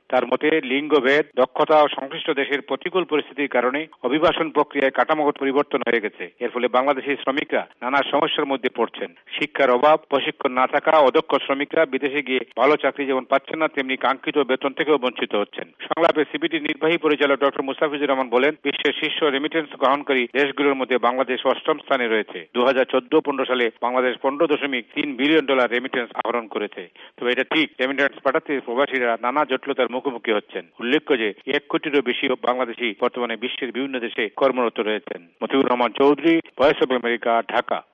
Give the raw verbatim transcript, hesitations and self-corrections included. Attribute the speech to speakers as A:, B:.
A: তার মতে লিঙ্গভেদ, দক্ষতা ও সংশ্লিষ্ট দেশের প্রতিকূল পরিস্থিতির কারণে অভিবাসন প্রক্রিয়ায় কাঠামোগত পরিবর্তন হয়ে গেছে। এর ফলে বাংলাদেশি শ্রমিকরা নানা সমস্যার মধ্যে পড়ছেন। শিক্ষার অভাব, প্রশিক্ষণ না থাকা, অদক্ষ শ্রমিকরা বিদেশে গিয়ে ভালো চাকরি যেমন পাচ্ছেন না, তেমনি কাঙ্ক্ষিত বেতন থেকেও বঞ্চিত হচ্ছেন। সংলাপে সিবিডির নির্বাহী পরিচালক ডক্টর মুস্তাফিজুর রহমান বলেন, বিশ্বের শীর্ষ রেমিটেন্স গ্রহণকারী দেশগুলোর মধ্যে বাংলাদেশ অষ্টম স্থানে রয়েছে। দু হাজার চোদ্দ পনেরো সালে বাংলাদেশ পনেরো দশমিক তিন বিলিয়ন ডলার রেমিটেন্স আহরণ করেছে। তবে এটা ঠিক, রেমিটেন্স পাঠাতে প্রবাসীরা নানা জটিলতার মুখোমুখি হচ্ছেন। উল্লেখ্য যে এক কোটিরও বেশি বাংলাদেশি বর্তমানে বিশ্বের বিভিন্ন দেশে কর্মরত রয়েছেন। Matiur Rahman Chowdhury, voice of America, Dhaka.